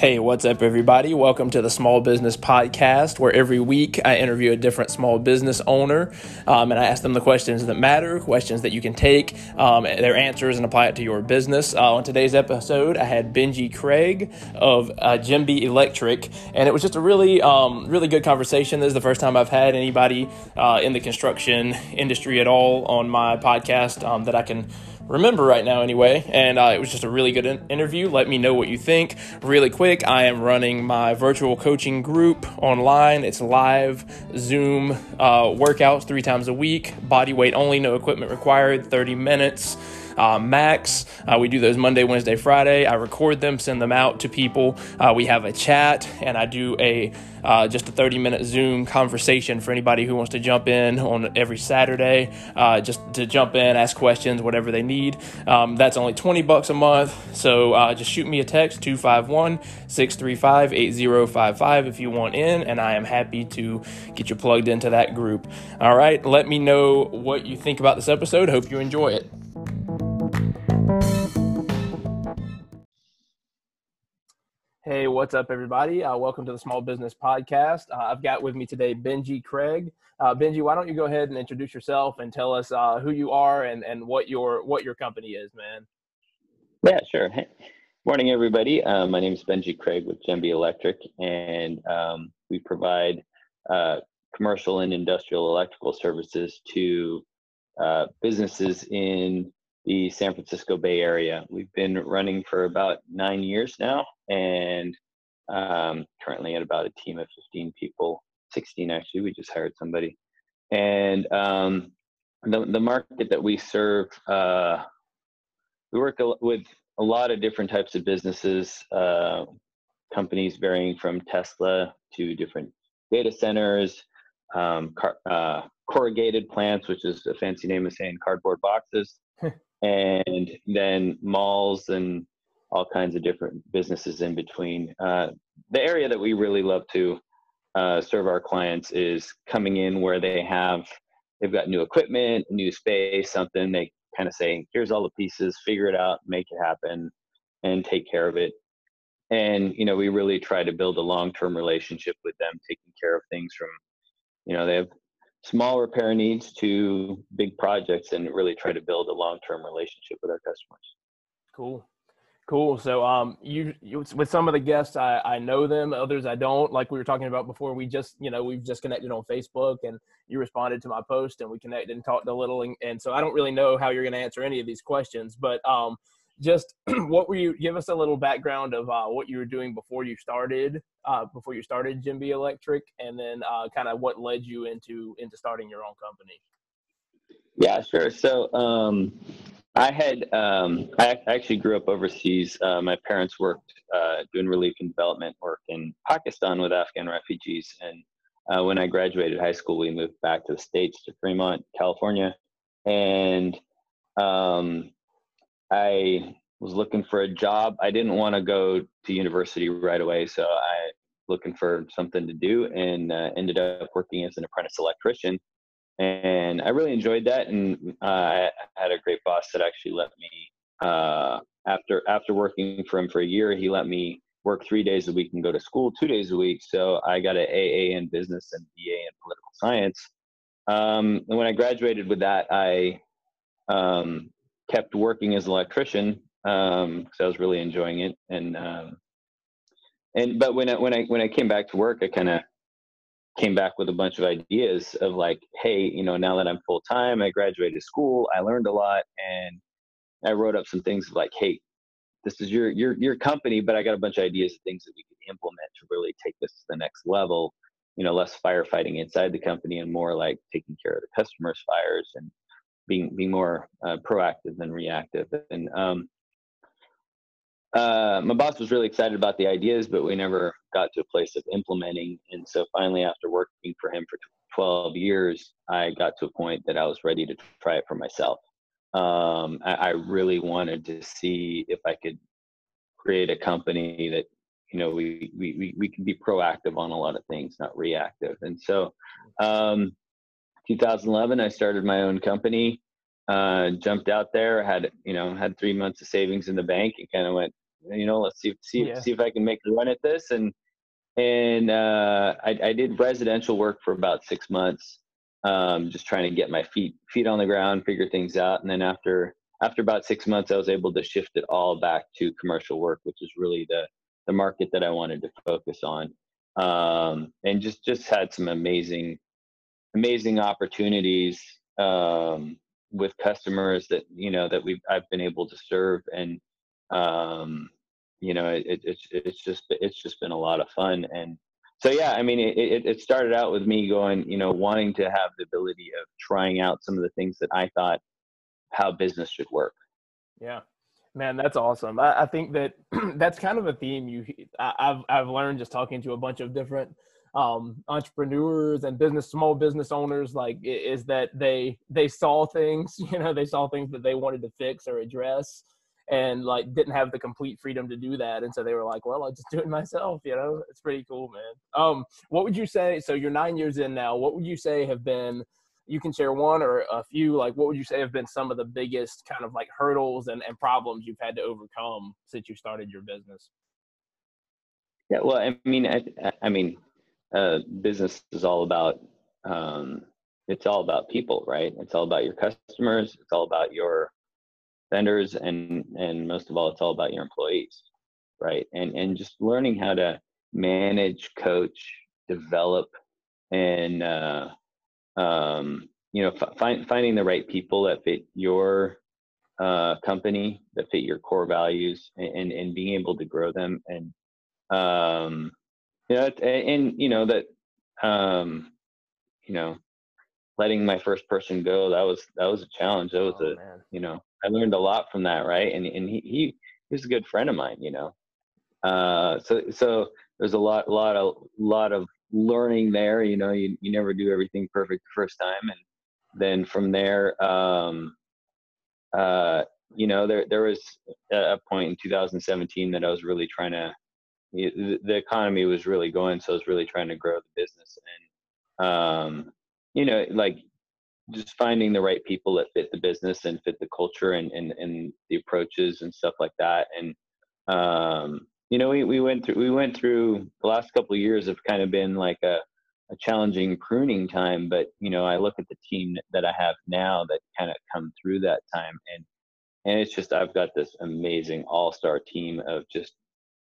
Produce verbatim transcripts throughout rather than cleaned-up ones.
Hey, what's up, everybody? Welcome to the Small Business Podcast, where every week I interview a different small business owner, um, and I ask them the questions that matter, questions that you can take um, their answers and apply it to your business. Uh, on today's episode, I had Benji Craig of uh, Jimby Electric, and it was just a really, um, really good conversation. This is the first time I've had anybody uh, in the construction industry at all on my podcast um, that I can remember right now anyway, and uh, it was just a really good in- interview. Let me know what you think. Really quick, I am running my virtual coaching group online. It's live Zoom uh, workouts three times a week, body weight only, no equipment required, thirty minutes uh, max. Uh, we do those Monday, Wednesday, Friday. I record them, send them out to people. Uh, we have a chat, and I do a uh, just a thirty minute Zoom conversation for anybody who wants to jump in on every Saturday, uh, just to jump in, ask questions, whatever they need. Um, that's only twenty bucks a month. So uh, just shoot me a text, two five one, six three five, eight zero five five if you want in, and I am happy to get you plugged into that group. All right, let me know what you think about this episode. Hope you enjoy it. Hey, what's up, everybody? Uh, welcome to the Small Business Podcast. Uh, I've got with me today Benji Craig. Uh, Benji, why don't you go ahead and introduce yourself and tell us uh, who you are and, and what your what your company is, man. Yeah, sure. Hey, morning, everybody. Uh, my name is Benji Craig with Jimby Electric, and um, we provide uh, commercial and industrial electrical services to uh, businesses in the San Francisco Bay Area. We've been running for about nine years now, and um, currently at about a team of fifteen people, sixteen actually. We just hired somebody, and um, the the market that we serve. Uh, We work with a lot of different types of businesses, uh, companies varying from Tesla to different data centers, um, car, uh, corrugated plants, which is a fancy name of saying cardboard boxes, and then malls and all kinds of different businesses in between. Uh, the area that we really love to uh, serve our clients is coming in where they have, they've got new equipment, new space, something they kind of say, here's all the pieces, figure it out, make it happen, and take care of it. And, you know, we really try to build a long-term relationship with them, taking care of things from, you know, they have small repair needs to big projects, and really try to build a long-term relationship with our customers. Cool. Cool. So, um, you, you with some of the guests, I, I know them, others I don't. Like we were talking about before, we just, you know, we've just connected on Facebook, and you responded to my post, and we connected and talked a little. And, and so, I don't really know how you're going to answer any of these questions, but um, just what were you? Give us a little background of uh, what you were doing before you started, uh, before you started Jimby Electric, and then uh, kind of what led you into into starting your own company. Yeah, sure. So um, I had, um, I actually grew up overseas. Uh, my parents worked uh, doing relief and development work in Pakistan with Afghan refugees. And uh, when I graduated high school, we moved back to the States, to Fremont, California. And um, I was looking for a job. I didn't want to go to university right away. So I looking for something to do, and uh, ended up working as an apprentice electrician. And I really enjoyed that, and uh, I had a great boss that actually let me, uh, after after working for him for a year, he let me work three days a week and go to school two days a week. So I got an A A in business and B A in political science. Um, and when I graduated with that, I um, kept working as an electrician because um, I was really enjoying it. And um, and but when I when I when I came back to work, I kind of came back with a bunch of ideas of like, hey, you know, now that I'm full time, I graduated school, I learned a lot, and I wrote up some things like, hey, this is your your your company, but I got a bunch of ideas of things that we could implement to really take this to the next level. You know, less firefighting inside the company and more like taking care of the customers' fires, and being being more uh, proactive than reactive. And um, uh, my boss was really excited about the ideas, but we never got to a place of implementing. And so finally, after working for him for twelve years, I got to a point that I was ready to try it for myself. Um, I, I really wanted to see if I could create a company that, you know, we, we, we, we can be proactive on a lot of things, not reactive. And so, um, two thousand eleven, I started my own company, uh, jumped out there, had, you know, had three months of savings in the bank, and kind of went, you know, let's see, see, Yeah. see if I can make a run at this. And, and, uh, I, I did residential work for about six months, um, just trying to get my feet, feet on the ground, figure things out. And then after, after about six months, I was able to shift it all back to commercial work, which is really the, the market that I wanted to focus on. Um, and just, just had some amazing, amazing opportunities, um, with customers that, you know, that we've, I've been able to serve. And, um, you know, it, it's, it's just, it's just been a lot of fun. And so, yeah, I mean, it, it, it started out with me going, you know, wanting to have the ability of trying out some of the things that I thought how business should work. Yeah, man, that's awesome. I, I think that that's kind of a theme you I, I've I've learned just talking to a bunch of different um, entrepreneurs and business small business owners. Like, i- is that they they saw things, you know, they saw things that they wanted to fix or address, and like didn't have the complete freedom to do that, and so they were like, well, I'll just do it myself. You know, it's pretty cool, man. Um, what would you say? So you're nine years in now. What would you say have been, you can share one or a few, like what would you say have been some of the biggest kind of like hurdles and, and problems you've had to overcome since you started your business? Yeah. Well, I mean, I, I mean, uh, business is all about, um, it's all about people, right? It's all about your customers. It's all about your vendors, and and most of all, it's all about your employees, right? And and just learning how to manage, coach, develop, and uh, um, you know, f- find, finding the right people that fit your uh, company, that fit your core values, and, and and being able to grow them. And um, you know, and, and you know that um, you know, letting my first person go, that was that was a challenge. That was Oh a, man. you know, I learned a lot from that, right? And and he he, he was a good friend of mine, you know. Uh, so so there's a lot lot of lot of learning there. You know, you you never do everything perfect the first time, and then from there, um, uh, you know, there there was a point in two thousand seventeen that I was really trying to. The the economy was really going, so I was really trying to grow the business. And um, you know, like just finding the right people that fit the business and fit the culture, and, and, and the approaches and stuff like that. And, um, you know, we, we went through, we went through the last couple of years have kind of been like a, a challenging pruning time, but, you know, I look at the team that I have now that kind of come through that time, and, and it's just, I've got this amazing all-star team of just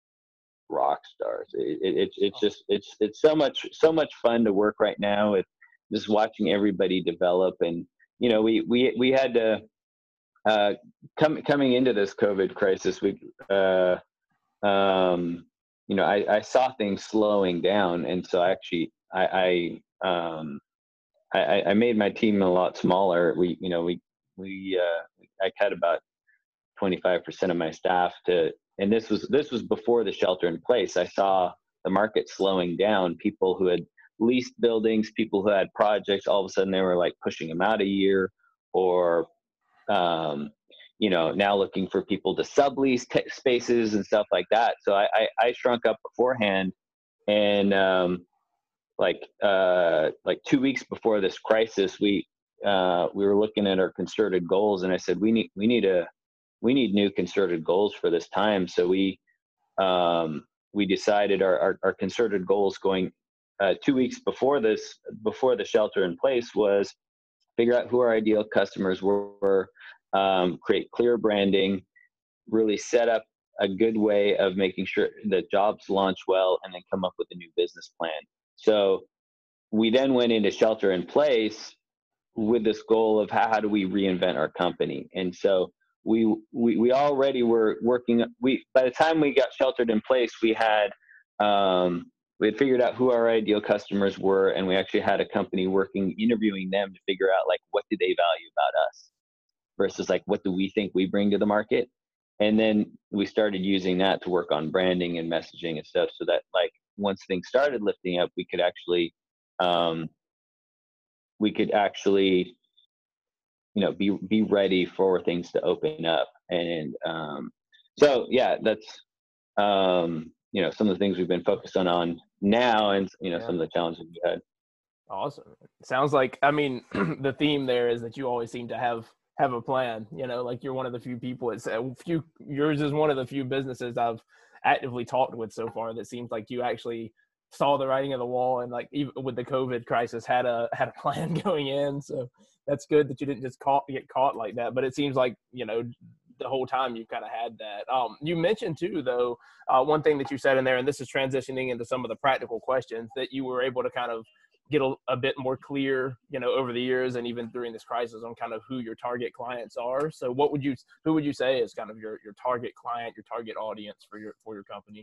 rock stars. It, it, it's it's just, it's, it's so much, so much fun to work right now with just watching everybody develop. And, you know, we, we, we had to, uh, come, coming into this COVID crisis, we, uh, um, you know, I, I saw things slowing down. And so actually I, I, um, I, I made my team a lot smaller. We, you know, we, we, uh, I cut about twenty-five percent of my staff to, and this was, this was before the shelter in place. I saw the market slowing down. People who had leased buildings, people who had projects, all of a sudden they were like pushing them out a year, or, um, you know, now looking for people to sublease t- spaces and stuff like that. So I, I, I shrunk up beforehand. And, um, like, uh, like two weeks before this crisis, we, uh, we were looking at our concerted goals, and I said, we need, we need a, we need new concerted goals for this time. So we, um, we decided our, our, our concerted goals going, uh, two weeks before this, before the shelter in place, was figure out who our ideal customers were, um, create clear branding, really set up a good way of making sure that jobs launch well, and then come up with a new business plan. So we then went into shelter in place with this goal of how, how do we reinvent our company. And so we, we, we already were working, we, by the time we got sheltered in place, we had, um, we had figured out who our ideal customers were, and we actually had a company working, interviewing them to figure out like, what do they value about us versus like, what do we think we bring to the market? And then we started using that to work on branding and messaging and stuff, so that like once things started lifting up, we could actually, um, we could actually, you know, be be ready for things to open up. And um, so yeah, that's, um, you know, some of the things we've been focused on on now, and you know, Yeah. some of the challenges we had. Awesome. Sounds like, I mean, the theme there is that you always seem to have have a plan. You know, like you're one of the few people. It's a few. Yours is one of the few businesses I've actively talked with so far that seems like you actually saw the writing of the wall, and like even with the COVID crisis had a had a plan going in. So that's good that you didn't just caught get caught like that. But it seems like, you know, the whole time you kind of had that. Um, you mentioned too, though, uh, one thing that you said in there, and this is transitioning into some of the practical questions, that you were able to kind of get a, a bit more clear, you know, over the years and even during this crisis on kind of who your target clients are. So what would you, who would you say is kind of your, your target client, your target audience for your, for your company?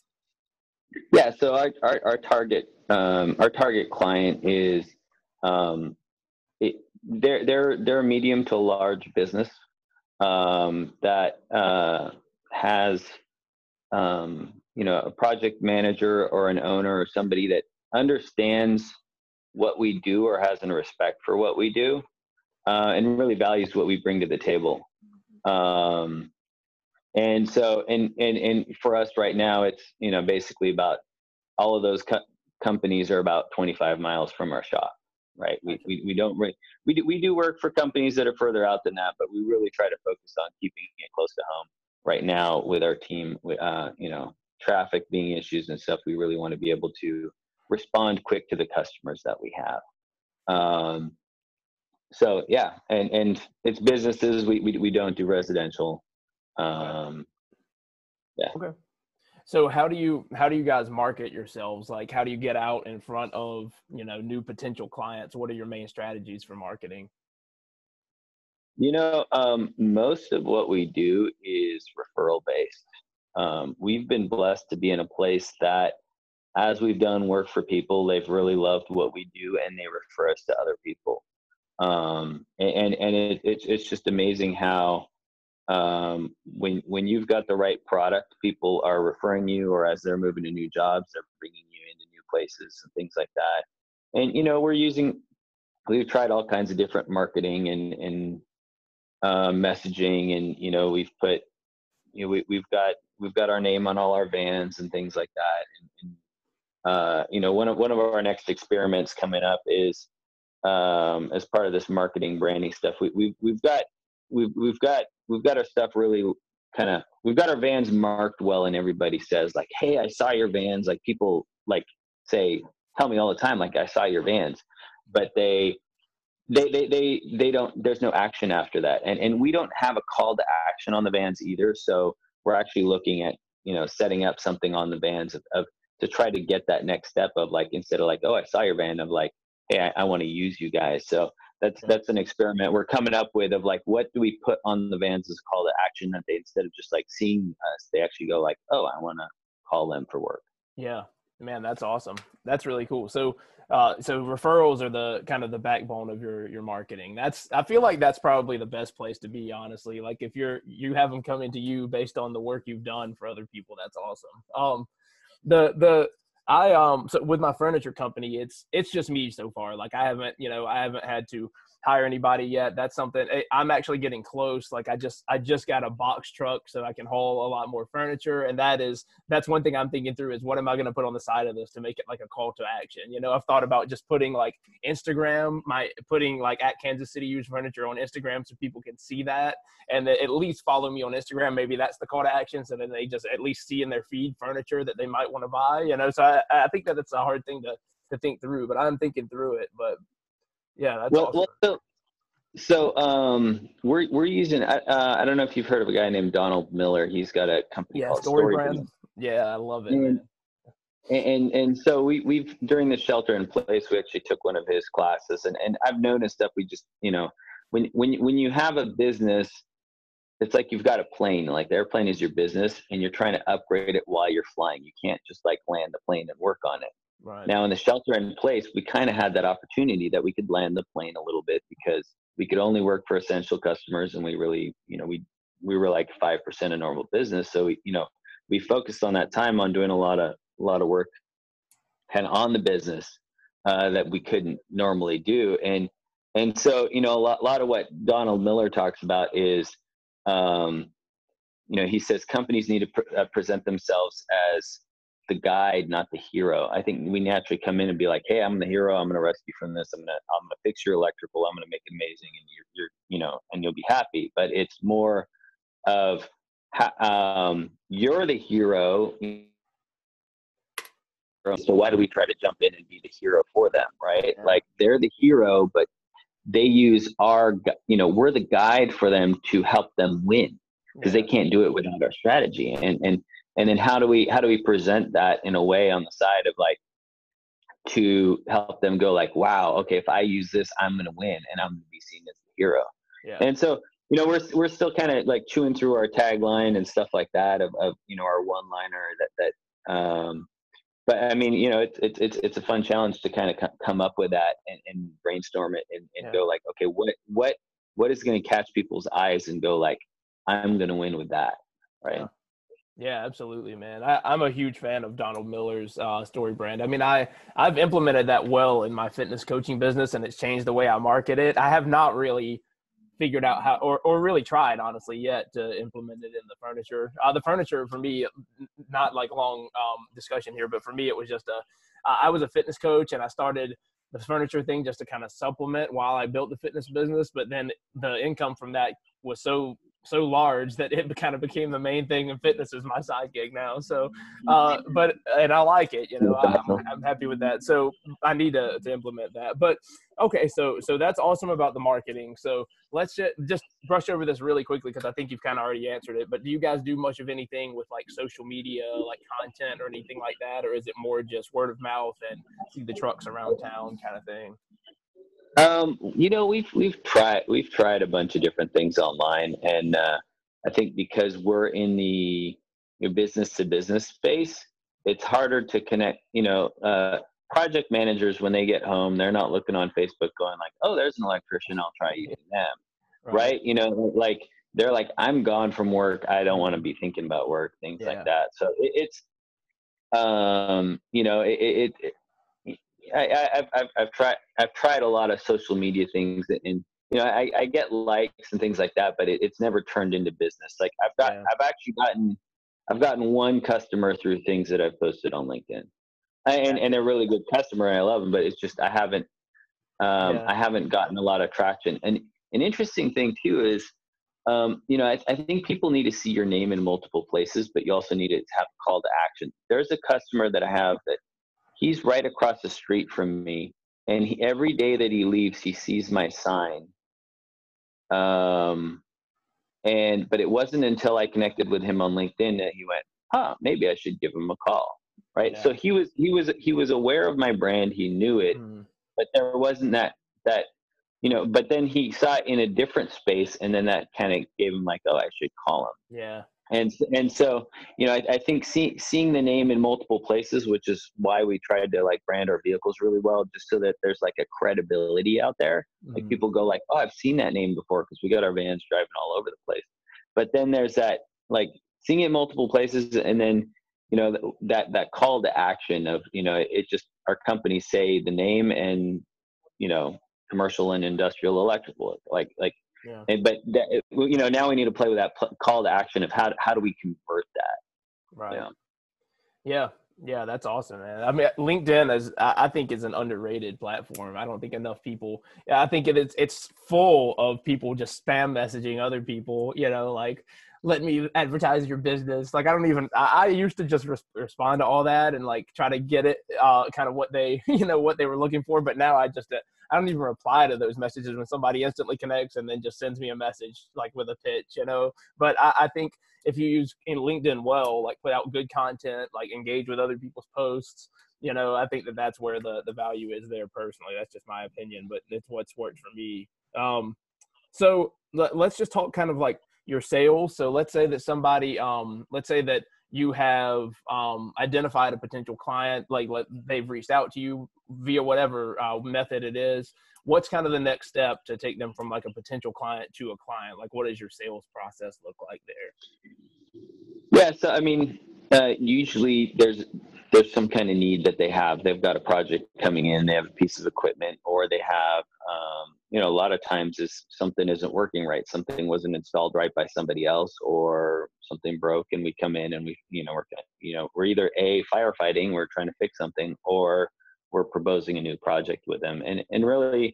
Yeah. So our, our, our target, um, our target client is, um, it, they're, they're, they're a medium to large business, um, that, uh, has, um, you know, a project manager or an owner or somebody that understands what we do or has a respect for what we do, uh, and really values what we bring to the table. Um, and so, and, and, and for us right now, it's, you know, basically about all of those co- companies are about twenty-five miles from our shop, right? We, we, we don't, re- we do, we do work for companies that are further out than that, but we really try to focus on keeping it close to home right now with our team, uh, you know, traffic being issues and stuff. We really want to be able to respond quick to the customers that we have. Um, so yeah, and, and it's businesses. We, we, we don't do residential. Um, yeah. Okay. So how do you, how do you guys market yourselves? Like, how do you get out in front of, you know, new potential clients? What are your main strategies for marketing? You know, um, most of what we do is referral based. Um, we've been blessed to be in a place that, as we've done work for people, they've really loved what we do and they refer us to other people. Um, and and it, it's it's just amazing how, um, when when you've got the right product, people are referring you, or as they're moving to new jobs, they're bringing you into new places and things like that. And you know, we're using we've tried all kinds of different marketing and and uh, messaging, and you know, we've put you know we, we've got we've got our name on all our vans and things like that. And, and uh, you know, one of one of our next experiments coming up is, um, as part of this marketing branding stuff. We, we've we've got we've we've got we've got our stuff really kind of we've got our vans marked well, and everybody says like, "Hey, I saw your vans." Like people like say tell me all the time like, "I saw your vans," but they they they they they don't. There's no action after that, and and we don't have a call to action on the vans either. So we're actually looking at, you know, setting up something on the vans of, of to try to get that next step of like, instead of like, "Oh, I saw your van," of like, "Hey, I, I want to use you guys." So that's that's an experiment we're coming up with of like, what do we put on the vans as a call to action that they, instead of just like seeing us, they actually go like, "Oh, I want to call them for work." Yeah, man, that's awesome. That's really cool. So, uh, so referrals are the kind of the backbone of your your marketing. That's, I feel like that's probably the best place to be, honestly. Like if you're you have them coming to you based on the work you've done for other people, that's awesome. Um, the the I um so with my furniture company, it's it's just me so far. Like I haven't, you know, I haven't had to hire anybody yet. That's something I'm actually getting close. Like I just I just got a box truck so I can haul a lot more furniture, and that is that's one thing I'm thinking through is what am I going to put on the side of this to make it like a call to action. You know, I've thought about just putting like Instagram, my putting like at Kansas City Used Furniture on Instagram so people can see that and at least follow me on Instagram. Maybe that's the call to action, so then they just at least see in their feed furniture that they might want to buy. You know, so I, I think that it's a hard thing to to think through, but I'm thinking through it. But yeah, that's Well, awesome. well so, so um, we're we're using. Uh, I don't know if you've heard of a guy named Donald Miller. He's got a company Yeah, called story Story brand. Brand. Yeah, I love it, And man. and and so we we've during the shelter in place, we actually took one of his classes, and and I've noticed that we just, you know, when when when you have a business, it's like you've got a plane. Like the airplane is your business, and you're trying to upgrade it while you're flying. You can't just like land the plane and work on it. Right. Now, in the shelter in place, we kind of had that opportunity that we could land the plane a little bit because we could only work for essential customers, and we really, you know, we we were like five percent of normal business. So we, you know, we focused on that time on doing a lot of a lot of work kind of on the business, uh, that we couldn't normally do, and and so, you know, a lot, lot of what Donald Miller talks about is, um, you know, he says companies need to pr- uh, present themselves as the guide, not the hero. I think we naturally come in and be like, hey, I'm the hero. I'm going to rescue from this. I'm going to, I'm going to fix your electrical. I'm going to make it amazing. And you're, you're, you know, and you'll be happy. But it's more of, um, you're the hero. So why do we try to jump in and be the hero for them? Right. Yeah. Like they're the hero, but they use our, you know, we're the guide for them to help them win, because Yeah. they can't do it without our strategy. And, and, and then how do we, how do we present that in a way on the side of like, to help them go like, wow, okay, if I use this, I'm going to win and I'm going to be seen as the hero. Yeah. And so, you know, we're, we're still kind of like chewing through our tagline and stuff like that of, of, you know, our one liner that, that, um, but I mean, you know, it's, it's, it's, it's a fun challenge to kind of c- come up with that and, and brainstorm it and, and Yeah. go like, okay, what, what, what is going to catch people's eyes and go like, I'm going to win with that. Right. Yeah. Yeah, absolutely, man. I, I'm a huge fan of Donald Miller's uh, story brand. I mean, I, I've implemented that well in my fitness coaching business, and it's changed the way I market it. I have not really figured out how, or, or really tried, honestly, yet to implement it in the furniture. Uh, the furniture, for me, not like long um, discussion here, but for me, it was just a, uh, I was a fitness coach, and I started the furniture thing just to kind of supplement while I built the fitness business. But then the income from that was so so large that it kind of became the main thing, and fitness is my side gig now. So, uh, but, and I like it, you know, I, I'm, I'm happy with that. So I need to, to implement that. But okay. So, so that's awesome about the marketing. So let's just, just brush over this really quickly, because I think you've kind of already answered it, but do you guys do much of anything with like social media, like content or anything like that? Or is it more just word of mouth and see the trucks around town kind of thing? Um, you know, we've we've tried we've tried a bunch of different things online, and uh, I think because we're in the business to business space, it's harder to connect. You know, uh, project managers, when they get home, they're not looking on Facebook going like, "Oh, there's an electrician. I'll try using them." Right. Right? You know, like they're like, "I'm gone from work. I don't want to be thinking about work." Things Yeah. like that. So it, it's, um, you know, it. it, it I, I, I've, I've, I've tried, I've tried a lot of social media things, and, and you know, I, I get likes and things like that, but it, it's never turned into business. Like I've got, Yeah. I've actually gotten, I've gotten one customer through things that I've posted on LinkedIn, and, and they're really good customer, and I love them, but it's just, I haven't, um, Yeah. I haven't gotten a lot of traction. And an interesting thing too is, um, you know, I, I think people need to see your name in multiple places, but you also need to have a call to action. There's a customer that I have that, he's right across the street from me, and he, every day that he leaves, he sees my sign. Um, and but it wasn't until I connected with him on LinkedIn that he went, "Huh, maybe I should give him a call." Right. Yeah. So he was he was he was aware of my brand. He knew it, Mm. but there wasn't that that you know. But then he saw it in a different space, and then that kind of gave him like, "Oh, I should call him." Yeah. And and so, you know, I, I think see, seeing the name in multiple places, which is why we tried to like brand our vehicles really well, just so that there's like a credibility out there. Like Mm. people go like, "Oh, I've seen that name before," because we got our vans driving all over the place. But then there's that like seeing it in multiple places, and then you know that that call to action of, you know, it just, our companies say the name and, you know, commercial and industrial electrical, like like. Yeah. And, but that, you know, now we need to play with that pl- call to action of how how do we convert that? Right. You know? Yeah. Yeah. That's awesome, man. I mean, LinkedIn is, I I think, is an underrated platform. I don't think enough people, yeah, I think it is, it's full of people just spam messaging other people, you know, like, let me advertise your business. Like, I don't even, I, I used to just res- respond to all that and like try to get it, uh, kind of what they, you know, what they were looking for. But now I just, uh, I don't even reply to those messages when somebody instantly connects and then just sends me a message like with a pitch, you know. But I, I think if you use in LinkedIn well, like put out good content, like engage with other people's posts, you know, I think that that's where the, the value is there personally. That's just my opinion, but it's what's worked for me. Um, so let, let's just talk kind of like your sales. So let's say that somebody, um, let's say that you have um, identified a potential client, like let, they've reached out to you via whatever uh, method it is. What's kind of the next step to take them from like a potential client to a client? Like, what does your sales process look like there? Yeah. So, I mean, uh, usually there's, there's some kind of need that they have. They've got a project coming in, they have a piece of equipment, or they have, um, you know, a lot of times is something isn't working right. Something wasn't installed right by somebody else, or something broke, and we come in and we, you know, we're, you know, we're either a firefighting, we're trying to fix something, or we're proposing a new project with them. And and really,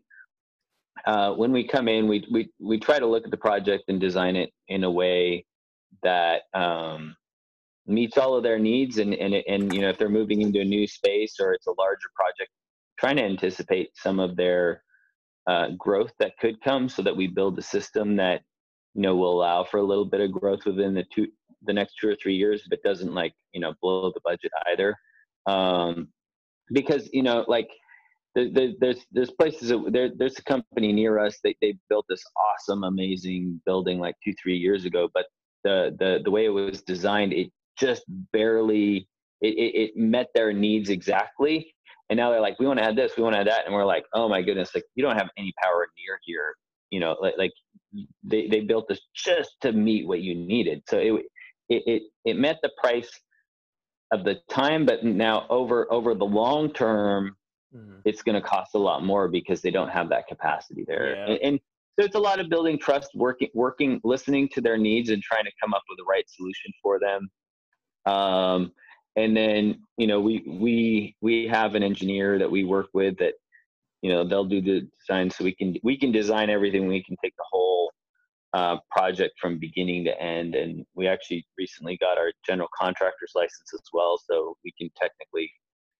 uh, when we come in, we we we try to look at the project and design it in a way that um, meets all of their needs. And and and you know, if they're moving into a new space or it's a larger project, trying to anticipate some of their uh, growth that could come, so that we build a system that, you know, will allow for a little bit of growth within the two the next two or three years, but doesn't, like, you know, blow the budget either. Um, because, you know, like, the, the, there's there's places that, there, there's a company near us. They they built this awesome, amazing building like two three years ago, but the the the way it was designed, it just barely it, it, it met their needs exactly. And now they're like, we want to add this, we want to add that, and we're like, oh my goodness, like, you don't have any power near here. You know, like, like they they built this just to meet what you needed. So it it it, it met the price of the time, but now over over the long term, mm-hmm. it's going to cost a lot more because they don't have that capacity there. Yeah. And, and so it's a lot of building trust, working, working, listening to their needs and trying to come up with the right solution for them. Um, and then, you know, we, we, we have an engineer that we work with that, you know, they'll do the design, so we can, we can design everything. We can take the whole uh, project from beginning to end. And we actually recently got our general contractor's license as well. So we can technically,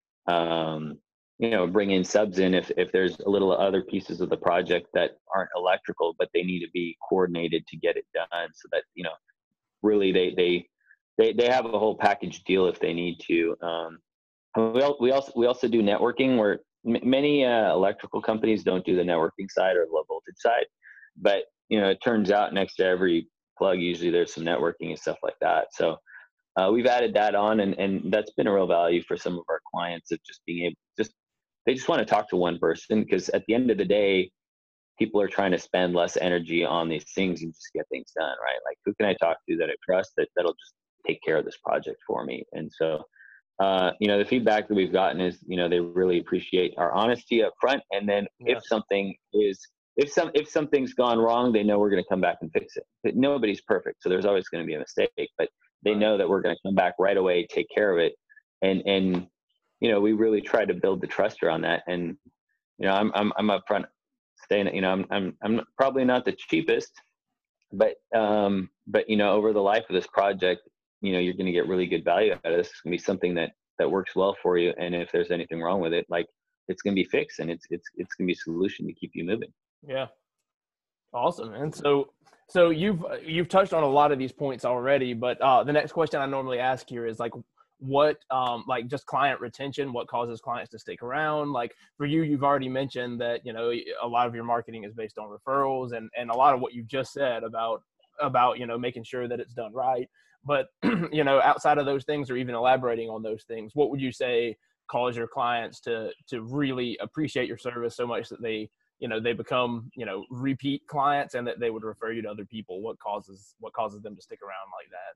um, you know, bring in subs in if, if there's a little other pieces of the project that aren't electrical, but they need to be coordinated to get it done, so that, you know, really they, they, they, they have a whole package deal if they need to. Um, we, al- we also, we also do networking, where m- many uh, electrical companies don't do the networking side or low voltage side, but, you know, it turns out next to every plug, usually there's some networking and stuff like that. So uh, we've added that on, and, and that's been a real value for some of our clients, of just being able, just, they just want to talk to one person, because at the end of the day, people are trying to spend less energy on these things and just get things done, right? Like, who can I talk to that I trust, that that'll just take care of this project for me? And so, uh, you know, the feedback that we've gotten is, you know, they really appreciate our honesty up front. And then yeah. if something is, if some, if something's gone wrong, they know we're going to come back and fix it. But nobody's perfect, so there's always going to be a mistake, but they know that we're going to come back right away, take care of it. And, and, you know, we really try to build the trust around that. And, you know, I'm, I'm, I'm upfront saying, you know, I'm, I'm, I'm probably not the cheapest, but, um, but, you know, over the life of this project, you know, you're going to get really good value out of this. It's going to be something that, that works well for you. And if there's anything wrong with it, like, it's going to be fixed, and it's, it's, it's going to be a solution to keep you moving. Yeah. Awesome. And so, so you've, you've touched on a lot of these points already, but, uh, the next question I normally ask here is, like, what, um, like, just client retention, what causes clients to stick around? Like, for you, you've already mentioned that, you know, a lot of your marketing is based on referrals, and, and a lot of what you've just said about, about, you know, making sure that it's done right. But, you know, outside of those things, or even elaborating on those things, what would you say cause your clients to, to really appreciate your service so much that they, you know, they become, you know, repeat clients, and that they would refer you to other people? What causes, what causes them to stick around like that?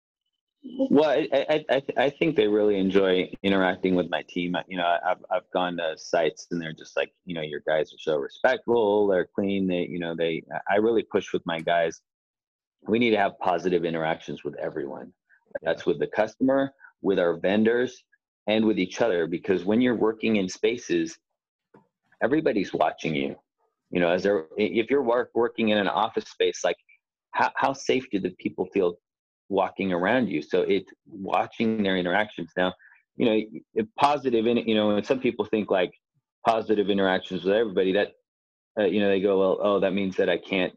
Well, I, I, I, I think they really enjoy interacting with my team. You know, I've, I've gone to sites, and they're just like, you know, your guys are so respectful, they're clean. They, you know, they, I really push with my guys. We need to have positive interactions with everyone. That's with the customer, with our vendors, and with each other. Because when you're working in spaces, everybody's watching you. You know, as they're, if you're work, working in an office space, like, how, how safe do the people feel walking around you? So it's watching their interactions. Now, you know, positive in it, you know, and some people think like positive interactions with everybody, that, uh, you know, they go, well, oh, that means that I can't,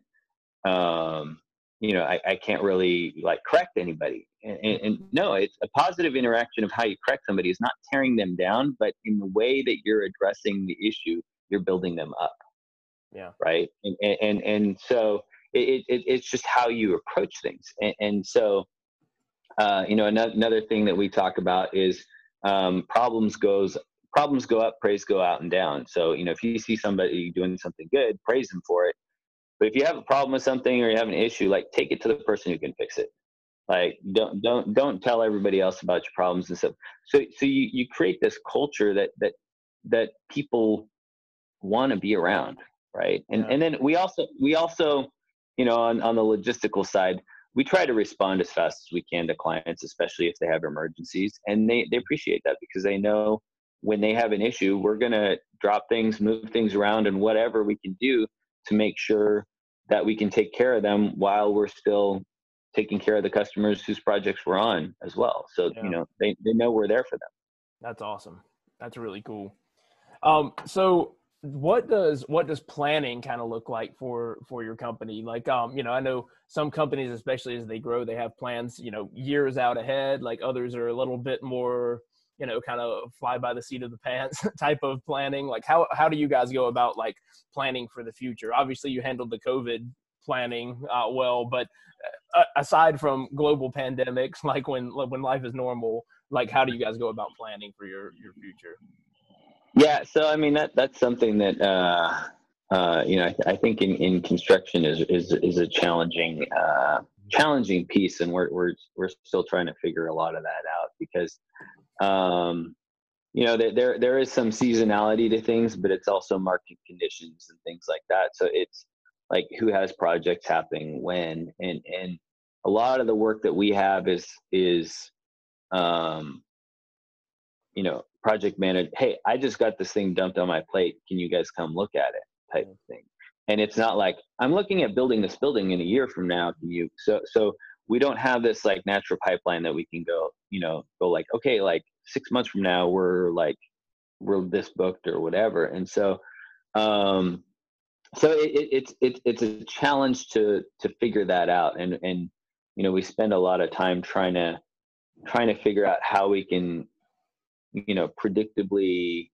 um, you know, I, I can't really, like, correct anybody. And, and, and no, it's a positive interaction of how you correct somebody is not tearing them down, but in the way that you're addressing the issue, you're building them up. Yeah. Right. And, and, and so it, it, it's just how you approach things. And, and so, uh, you know, another, another thing that we talk about is, um, problems goes, problems go up, praise go out and down. So, you know, if you see somebody doing something good, praise them for it. But if you have a problem with something, or you have an issue, like, take it to the person who can fix it. Like, don't, don't, don't tell everybody else about your problems and stuff. So, so you, you create this culture that, that, that people want to be around. right? And Yeah. and then we also we also, you know, on, on the logistical side, we try to respond as fast as we can to clients, especially if they have emergencies. And they, they appreciate that because they know when they have an issue, we're going to drop things, move things around, and whatever we can do to make sure that we can take care of them while we're still taking care of the customers whose projects we're on as well. So, you Yeah. know, they, they know we're there for them. That's awesome. That's really cool. Um, so what does what does planning kind of look like for for your company? Like, um, you know, I know some companies, especially as they grow, they have plans, you know, years out ahead. Like others are a little bit more, you know, kind of fly by the seat of the pants type of planning. Like, how how do you guys go about like planning for the future? Obviously, you handled the COVID planning uh, well, but uh, aside from global pandemics, like when when life is normal, like how do you guys go about planning for your your future? Yeah, so I mean that that's something that uh, uh, you know I, I think in, in construction is is is a challenging uh, challenging piece, and we're we're we're still trying to figure a lot of that out because um, you know there, there there is some seasonality to things, but it's also market conditions and things like that. So it's like who has projects happening when, and and a lot of the work that we have is is um, you know, project manager, hey, I just got this thing dumped on my plate. Can you guys come look at it? Type of thing. And it's not like I'm looking at building this building in a year from now. Can you? So, so we don't have this like natural pipeline that we can go, you know, go like, okay, like six months from now, we're like, we're this booked or whatever. And so, um, so it, it, it's, it's, it's a challenge to, to figure that out. And, and, you know, we spend a lot of time trying to, trying to figure out how we can, you know, predictably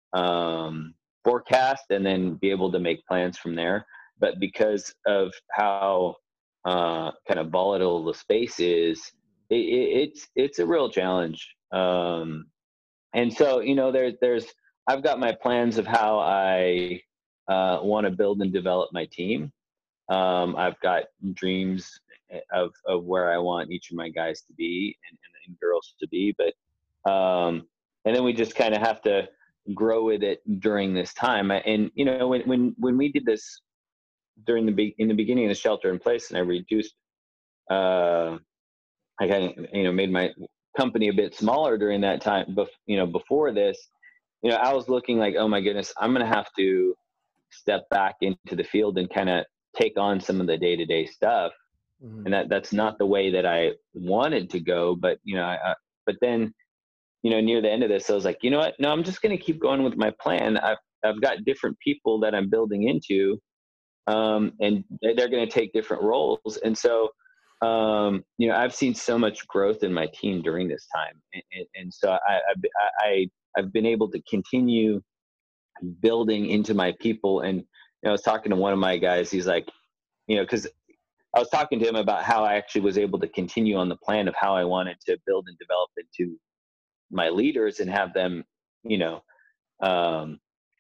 um, forecast and then be able to make plans from there. But because of how uh, kind of volatile the space is, it, it, it's it's a real challenge. Um, and so, you know, there's there's I've got my plans of how I uh, want to build and develop my team. Um, I've got dreams of of where I want each of my guys to be and, and, and girls to be, but um, and then we just kind of have to grow with it during this time. And you know, when when when we did this during the be- in the beginning of the shelter in place, and I reduced, uh, I kind of you know made my company a bit smaller during that time. But you know, before this, you know, I was looking like, oh my goodness, I'm gonna have to step back into the field and kind of take on some of the day to day stuff. Mm-hmm. And that that's not the way that I wanted to go. But you know, I, I, but then you know, near the end of this, I was like, you know what? No, I'm just going to keep going with my plan. I've, I've got different people that I'm building into, um, and they're going to take different roles. And so, um, you know, I've seen so much growth in my team during this time. And, and, and so I, I, I, I've been able to continue building into my people. And, you know, I was talking to one of my guys, he's like, you know, cause I was talking to him about how I actually was able to continue on the plan of how I wanted to build and develop into my leaders and have them, you know, um,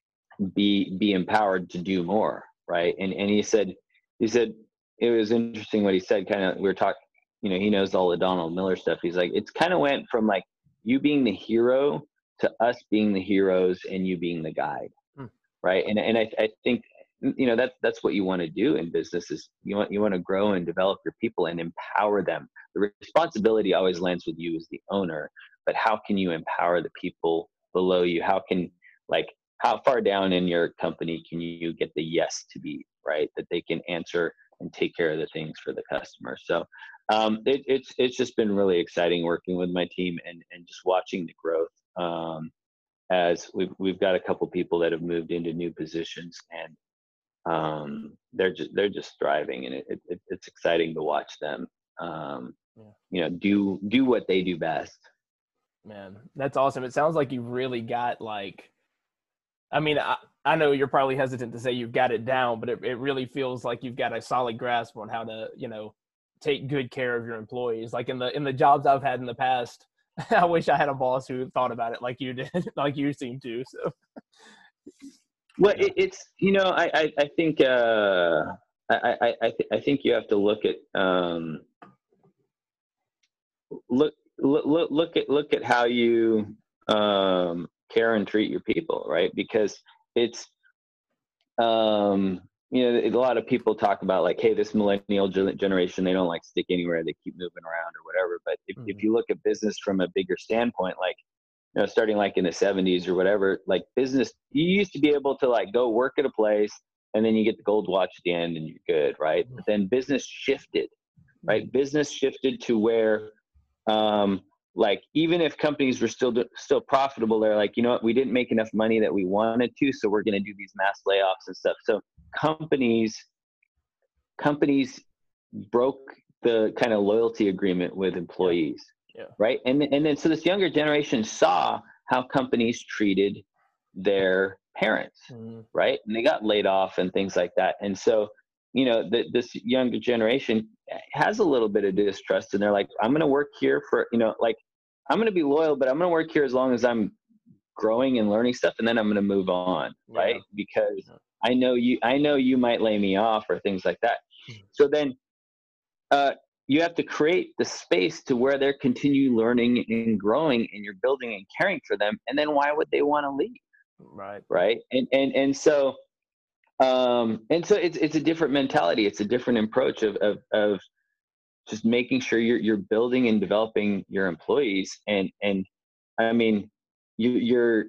be be empowered to do more, right? And and he said, he said it was interesting what he said. Kind of, we were talking, you know, he knows all the Donald Miller stuff. He's like, it's kind of went from like you being the hero to us being the heroes and you being the guide, Hmm. right? And and I I think you know that that's what you want to do in business is you want you want to grow and develop your people and empower them. The responsibility always lands with you as the owner, but how can you empower the people below you? How can like how far down in your company can you get the yes to be, right, that they can answer and take care of the things for the customer? So um, it, it's it's just been really exciting working with my team and and just watching the growth. Um, as we've we've got a couple people that have moved into new positions and um, they're just they're just thriving, and it, it it's exciting to watch them um, Yeah. you know do do what they do best. Man, that's awesome. It sounds like you really got like, I mean, I, I know you're probably hesitant to say you've got it down, but it, it really feels like you've got a solid grasp on how to, you know, take good care of your employees. Like in the in the jobs I've had in the past, I wish I had a boss who thought about it like you did, like you seem to. So Well, yeah. it, it's you know I I, I think uh, I I I, th- I think you have to look at um, look look look at look at how you um, care and treat your people, right? Because it's um, you know, a lot of people talk about like, hey, this millennial generation, they don't like stick anywhere. They keep moving around or whatever. But if, Mm-hmm. if you look at business from a bigger standpoint, like, you know, starting like in the seventies or whatever, like business, you used to be able to like go work at a place and then you get the gold watch at the end and you're good, right? But then business shifted, right? Business shifted to where, um, like, even if companies were still still profitable, they're like, you know what, we didn't make enough money that we wanted to, so we're going to do these mass layoffs and stuff. So companies companies broke the kind of loyalty agreement with employees, yeah. Yeah. right? And and then so this younger generation saw how companies treated their parents, mm-hmm. right? And they got laid off and things like that. And so, you know, the, this younger generation has a little bit of distrust, and they're like, I'm going to work here for, you know, like, I'm going to be loyal, but I'm going to work here as long as I'm growing and learning stuff, and then I'm going to move on, yeah. right? Because yeah. I know you, I know you might lay me off or things like that. Mm-hmm. So then uh, you have to create the space to where they're continue learning and growing, and you're building and caring for them. And then why would they want to leave? Right. Right. And, and, and so, um, and so it's, it's a different mentality. It's a different approach of, of, of just making sure you're, you're building and developing your employees. And, and I mean, you, you're,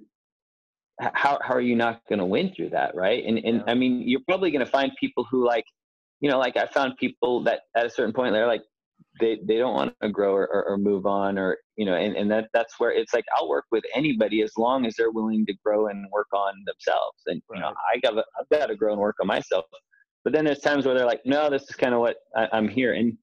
how, how are you not going to win through that? Right. And, and yeah. I mean, you're probably going to find people who like, you know, like I found people that at a certain point, they're like, they, they don't want to grow or, or, or move on, or, you know, and, and that, that's where it's like, I'll work with anybody as long as they're willing to grow and work on themselves. And, right. you know, I got, I've got to grow and work on myself. But then there's times where they're like, no, this is kind of what I, I'm here. And,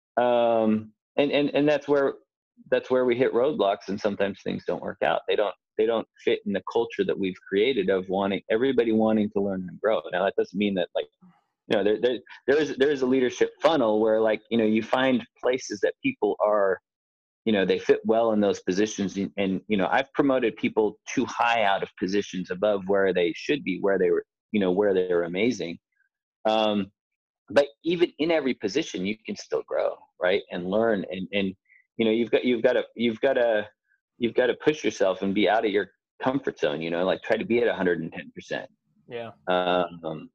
um, and, and, and that's where, that's where we hit roadblocks, and sometimes things don't work out. They don't, they don't fit in the culture that we've created of wanting everybody wanting to learn and grow. Now that doesn't mean that, like, you know, there, there, there's, there's a leadership funnel where, like, you know, you find places that people are, you know, they fit well in those positions. And, and, you know, I've promoted people too high out of positions above where they should be, where they were, you know, where they're amazing. Um, but even in every position, you can still grow, right, and learn. And, and, you know, you've got, you've got to, you've got to, you've got to push yourself and be out of your comfort zone, you know, like try to be at one hundred ten percent. Yeah. Um,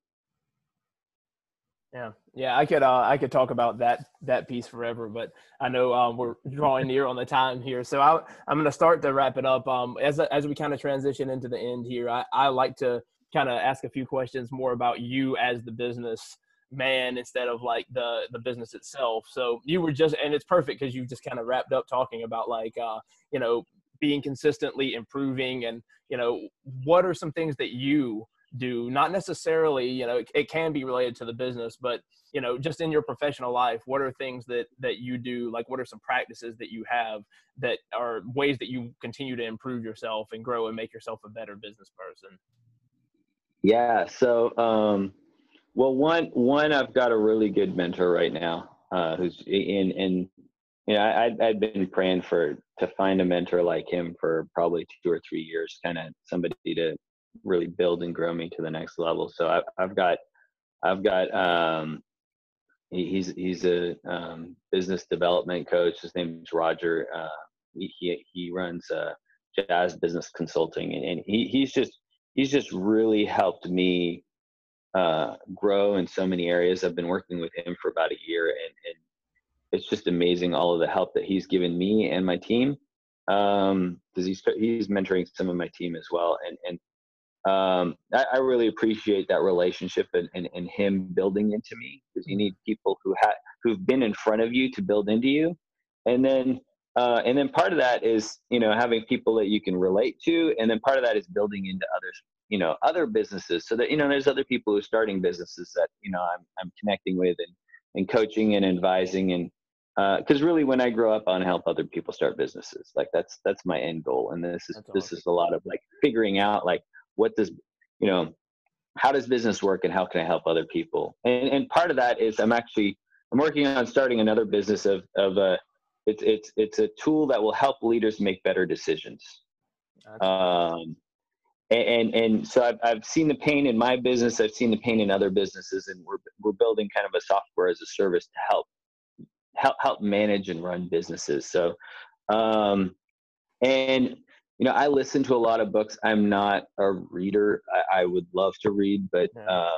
Yeah, yeah, I could uh, I could talk about that that piece forever, but I know um, we're drawing near on the time here, so I, I'm going to start to wrap it up. Um, as as we kind of transition into the end here, I, I like to kind of ask a few questions more about you as the business man instead of like the the business itself. So you were just, and it's perfect because you just kind of wrapped up talking about like uh, you know, being consistently improving, and you know, what are some things that you do, not necessarily, you know, it, it can be related to the business, but, you know, just in your professional life, what are things that, that you do? Like, what are some practices that you have that are ways that you continue to improve yourself and grow and make yourself a better business person? Yeah. So, um, well, one, one, I've got a really good mentor right now, uh, who's in, in, you know, I, I'd, I'd been praying for, to find a mentor like him for probably two or three years, kind of somebody to really build and grow me to the next level. So I've, I've got, I've got, um, he, he's, he's a, um, business development coach. His name is Roger. Uh, he, he, he runs, uh, Jazz Business Consulting, and, and he, he's just, he's just really helped me, uh, grow in so many areas. I've been working with him for about a year, and, and it's just amazing all of the help that he's given me and my team. Um, cause he's, he's mentoring some of my team as well. And, and, um, I, I really appreciate that relationship and, and, and him building into me, because you need people who have, who've been in front of you to build into you. And then, uh, and then part of that is, you know, having people that you can relate to. And then part of that is building into others, you know, other businesses, so that, you know, there's other people who are starting businesses that, you know, I'm, I'm connecting with and, and coaching and advising. And, uh, cause really when I grow up, I want to help other people start businesses. Like that's, that's my end goal. And this is, That's this awesome. is a lot of like figuring out, like, what does, you know, how does business work and how can I help other people? And, and part of that is I'm actually, I'm working on starting another business of, of a, it's, it's, it's a tool that will help leaders make better decisions. That's Um, and, and, and so I've, I've seen the pain in my business. I've seen the pain in other businesses, and we're, we're building kind of a software as a service to help, help, help manage and run businesses. So, um, and, you know, I listen to a lot of books. I'm not a reader. I, I would love to read, but Yeah. um,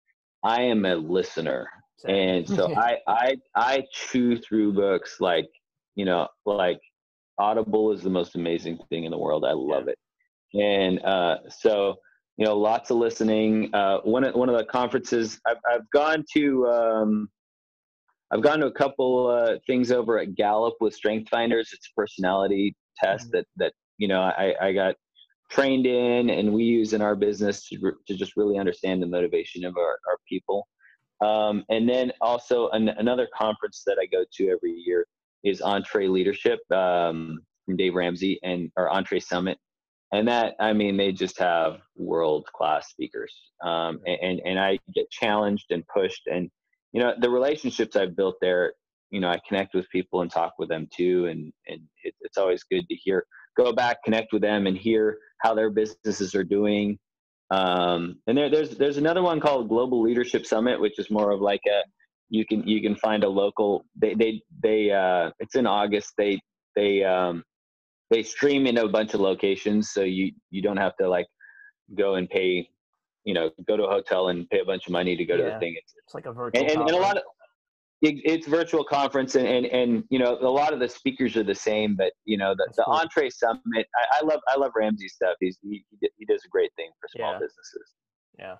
I am a listener. Same. And so I, I, I chew through books like, you know, like Audible is the most amazing thing in the world. I love Yeah. it. And uh, so, you know, lots of listening. Uh, one of one of the conferences I've, I've gone to, um, I've gone to a couple uh, things over at Gallup with Strength Finders. It's a personality test Mhm. that that you know I, I got trained in, and we use in our business to to just really understand the motivation of our, our people. Um, and then also an, another conference that I go to every year is Entree Leadership um, from Dave Ramsey and our Entree Summit. And that, I mean, they just have world class speakers. Um, and, and I get challenged and pushed. And, you know, the relationships I've built there, you know, I connect with people and talk with them too. And, and it, it's always good to hear, go back, connect with them and hear how their businesses are doing. Um, and there, there's, there's another one called Global Leadership Summit, which is more of like a, you can, you can find a local, they, they, they, uh, it's in August. They, they, um, they stream into a bunch of locations, so you you don't have to like go and pay, you know, go to a hotel and pay a bunch of money to go to the Yeah. thing. It's It's like a virtual and, and, and a lot conference. of it, it's virtual conference, and, and and you know a lot of the speakers are the same, but you know the, That's the cool. Entree Summit. I, I love I love Ramsey's stuff. He's he he does a great thing for small Yeah. businesses. Yeah.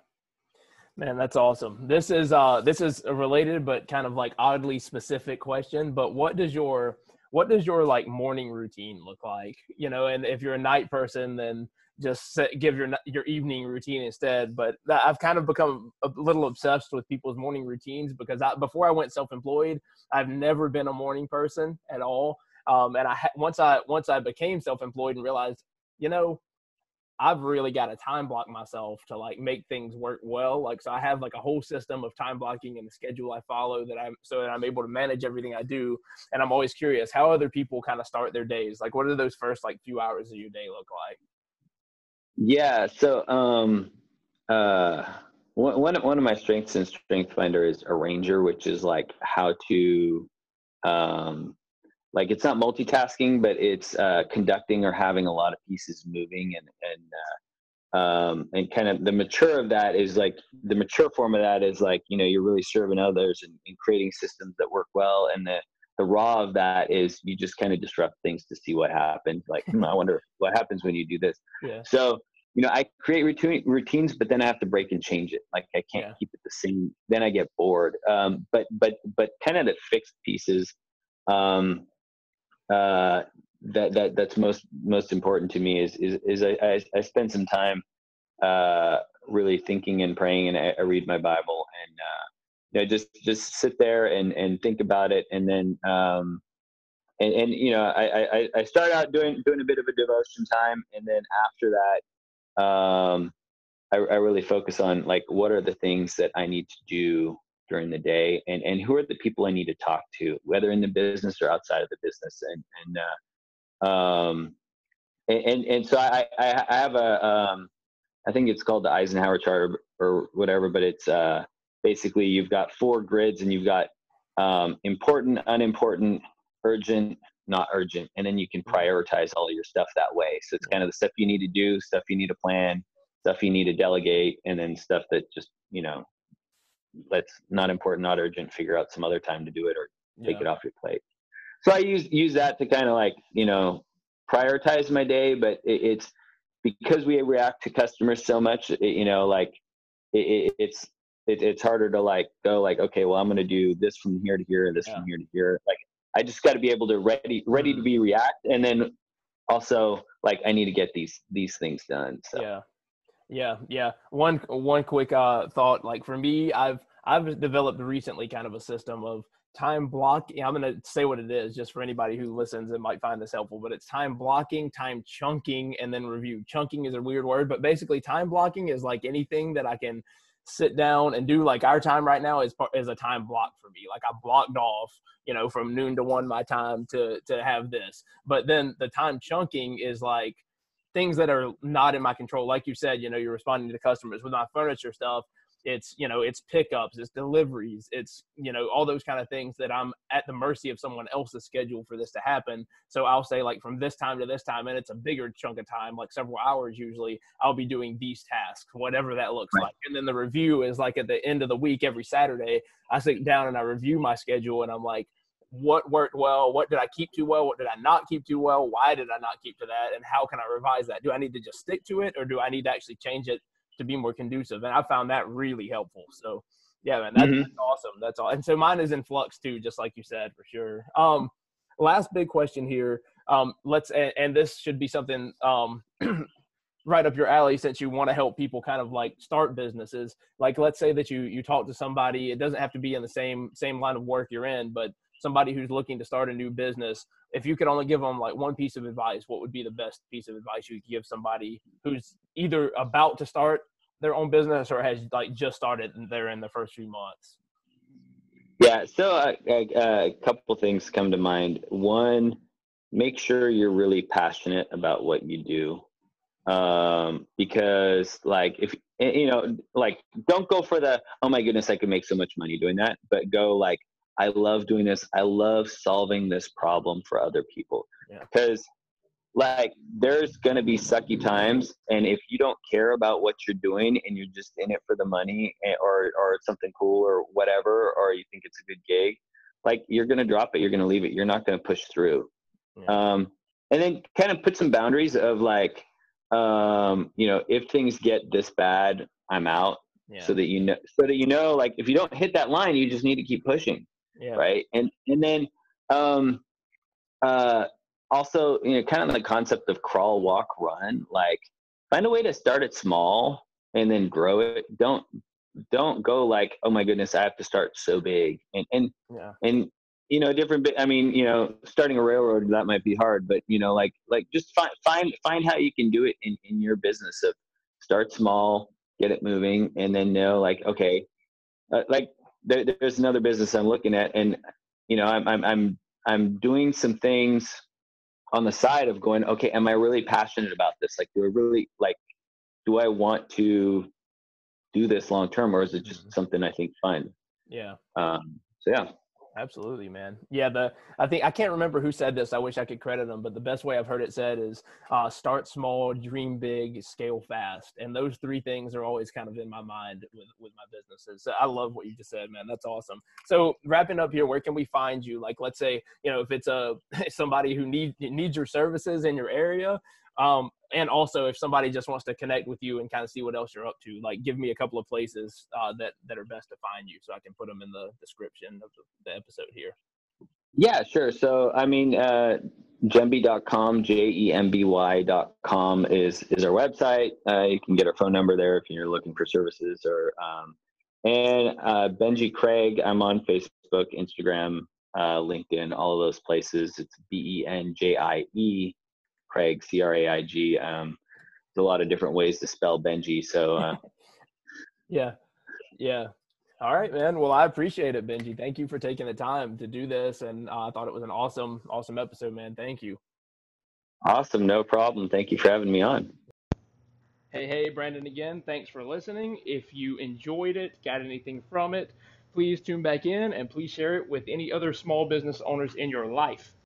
Man, that's awesome. This is uh this is a related but kind of like oddly specific question, but what does your what does your like morning routine look like? You know, and if you're a night person, then just set, give your your evening routine instead. But that, I've kind of become a little obsessed with people's morning routines because I, before I went self-employed, I've never been a morning person at all. Um, and I once I once I became self-employed and realized, you know, I've really got to time block myself to like make things work well. Like, so I have like a whole system of time blocking and the schedule I follow that I'm so that I'm able to manage everything I do. And I'm always curious how other people kind of start their days. Like, what do those first like few hours of your day look like? Yeah. So um uh one one one of my strengths in Strength Finder is Arranger, which is like how to um like it's not multitasking, but it's uh, conducting or having a lot of pieces moving, and and uh, um, and kind of the mature of that is like the mature form of that is like you know you're really serving others and, and creating systems that work well, and the the raw of that is you just kind of disrupt things to see what happens. Like hmm, I wonder what happens when you do this. Yeah. So you know I create routine routines, but then I have to break and change it. Like I can't Yeah. keep it the same. Then I get bored. Um, but but but kind of the fixed pieces. Um, uh, that that that's most most important to me is is is I I, I spend some time uh, really thinking and praying, and I, I read my Bible, and uh, you know just just sit there and and think about it, and then um, and and you know I I I start out doing doing a bit of a devotion time, and then after that um, I I really focus on like what are the things that I need to do during the day, and and who are the people I need to talk to, whether in the business or outside of the business, and and uh, um, and, and, and so I, I, I have a, um, I think it's called the Eisenhower chart or, or whatever, but it's, uh, basically you've got four grids and you've got, um, important, unimportant, urgent, not urgent. And then you can prioritize all of your stuff that way. So it's Yeah. kind of the stuff you need to do, stuff you need to plan, stuff you need to delegate, and then stuff that just, you know, let's not important, not urgent, figure out some other time to do it or take Yeah. it off your plate. So I use use that to kind of like you know prioritize my day, but it, it's because we react to customers so much. It, you know, like it, it, it's it, it's harder to like go like okay, well I'm going to do this from here to here and this Yeah. from here to here. Like I just got to be able to ready ready to Mm. be react, and then also like I need to get these these things done. So Yeah. Yeah, yeah. One one quick uh thought, like for me, I've I've developed recently kind of a system of time blocking. I'm gonna say what it is, just for anybody who listens and might find this helpful. But it's time blocking, time chunking, and then review. Chunking is a weird word, but basically, time blocking is like anything that I can sit down and do. Like our time right now is is a time block for me. Like I blocked off, you know, from noon to one my time to to have this. But then the time chunking is like things that are not in my control. Like you said, you know, you're responding to customers with my furniture stuff. it's, you know, it's pickups, it's deliveries, it's, you know, all those kind of things that I'm at the mercy of someone else's schedule for this to happen. So I'll say like from this time to this time, and it's a bigger chunk of time, like several hours usually, I'll be doing these tasks, whatever that looks Right. like. And then the review is like at the end of the week, every Saturday, I sit down and I review my schedule and I'm like, what worked well? What did I keep too well? What did I not keep too well? Why did I not keep to that? And how can I revise that? Do I need to just stick to it, or do I need to actually change it to be more conducive? And I found that really helpful. So yeah, man, that's, Mm-hmm. that's awesome. That's all. And so mine is in flux too, just like you said, for sure. Um, last big question here. Um, let's, and, and this should be something, um, right up your alley, since you want to help people kind of like start businesses. Like, let's say that you, you talk to somebody, it doesn't have to be in the same, same line of work you're in, but somebody who's looking to start a new business. If you could only give them like one piece of advice, what would be the best piece of advice you could give somebody who's either about to start their own business or has like just started and they're in the first few months? Yeah. So uh, uh, a couple things come to mind. One, make sure you're really passionate about what you do. Um, because like if you know, like don't go for the, oh my goodness, I could make so much money doing that, but go like, I love doing this. I love solving this problem for other people. Yeah. Because like there's going to be sucky times, and if you don't care about what you're doing and you're just in it for the money, or or something cool or whatever, or you think it's a good gig, like you're going to drop it, you're going to leave it, you're not going to push through. Yeah. Um, and then kind of put some boundaries of like, um, you know, if things get this bad, I'm out. Yeah. So that you know, so that you know, like if you don't hit that line, you just need to keep pushing, Yeah. right? And and then um, uh, also, you know, kind of the concept of crawl, walk, run. Like find a way to start it small and then grow it. Don't don't go like, oh my goodness, I have to start so big. And and Yeah. and you know, different. I mean, you know, starting a railroad, that might be hard, but you know, like like just find find find how you can do it in in your business. Of start small, get it moving, and then know like, okay, uh, like there, there's another business I'm looking at, and you know, I'm I'm I'm I'm doing some things on the side of going, okay, am I really passionate about this? Like, do I really like? Do I want to do this long term, or is it just Mhm. something I think fun? Yeah. Um, so yeah. Absolutely, man. Yeah, the I think I can't remember who said this. I wish I could credit them, but the best way I've heard it said is uh, start small, dream big, scale fast. And those three things are always kind of in my mind with with my businesses. So I love what you just said, man. That's awesome. So wrapping up here, where can we find you? Like, let's say, you know, if it's a somebody who needs needs your services in your area, um, and also if somebody just wants to connect with you and kind of see what else you're up to, like give me a couple of places uh, that that are best to find you, so I can put them in the description of the, the episode here. Yeah, sure. So, I mean, uh, jemby dot com, J E M B Y dot com is, is our website. Uh, you can get our phone number there if you're looking for services or, um, and, uh, Benji Craig, I'm on Facebook, Instagram, uh, LinkedIn, all of those places. It's B E N J I E Craig, C R A I G. Um, there's a lot of different ways to spell Benji. So, uh, Yeah, yeah. All right, man. Well, I appreciate it, Benji. Thank you for taking the time to do this, and uh, I thought it was an awesome, awesome episode, man. Thank you. awesome. No problem. Thank you for having me on. Hey, hey, Brandon again. Thanks for listening. If you enjoyed it, got anything from it, please tune back in and please share it with any other small business owners in your life.